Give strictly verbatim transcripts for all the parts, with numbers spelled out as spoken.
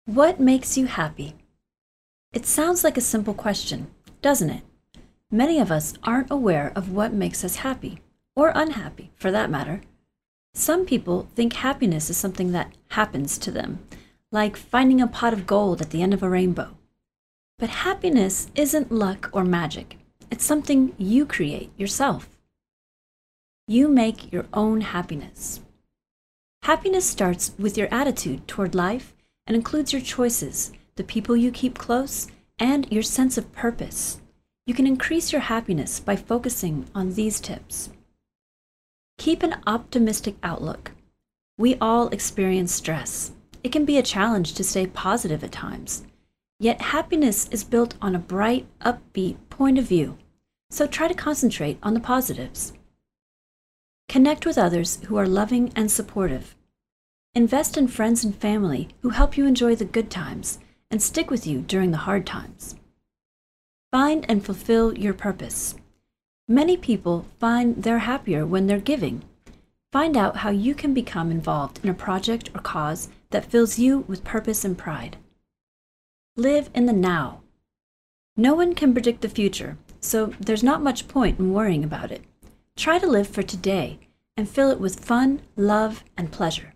What makes you happy? It sounds like a simple question, doesn't it? Many of us aren't aware of what makes us happy, or unhappy, for that matter. Some people think happiness is something that happens to them, like finding a pot of gold at the end of a rainbow. But happiness isn't luck or magic. It's something you create yourself. You make your own happiness. Happiness starts with your attitude toward life and includes your choices, the people you keep close, and your sense of purpose. You can increase your happiness by focusing on these tips. Keep an optimistic outlook. We all experience stress. It can be a challenge to stay positive at times. Yet happiness is built on a bright, upbeat point of view, so try to concentrate on the positives. Connect with others who are loving and supportive. Invest in friends and family who help you enjoy the good times and stick with you during the hard times. Find and fulfill your purpose. Many people find they're happier when they're giving. Find out how you can become involved in a project or cause that fills you with purpose and pride. Live in the now. No one can predict the future, so there's not much point in worrying about it. Try to live for today and fill it with fun, love, and pleasure.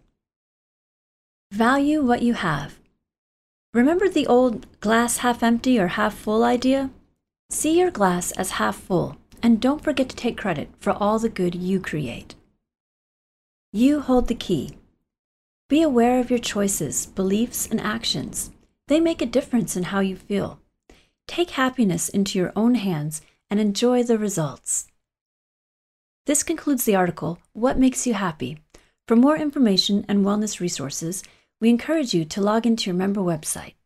Value what you have. Remember the old glass half empty or half full idea? See your glass as half full, and don't forget to take credit for all the good you create. You hold the key. Be aware of your choices, beliefs, and actions. They make a difference in how you feel. Take happiness into your own hands and enjoy the results. This concludes the article, What Makes You Happy? For more information and wellness resources, we encourage you to log into your member website.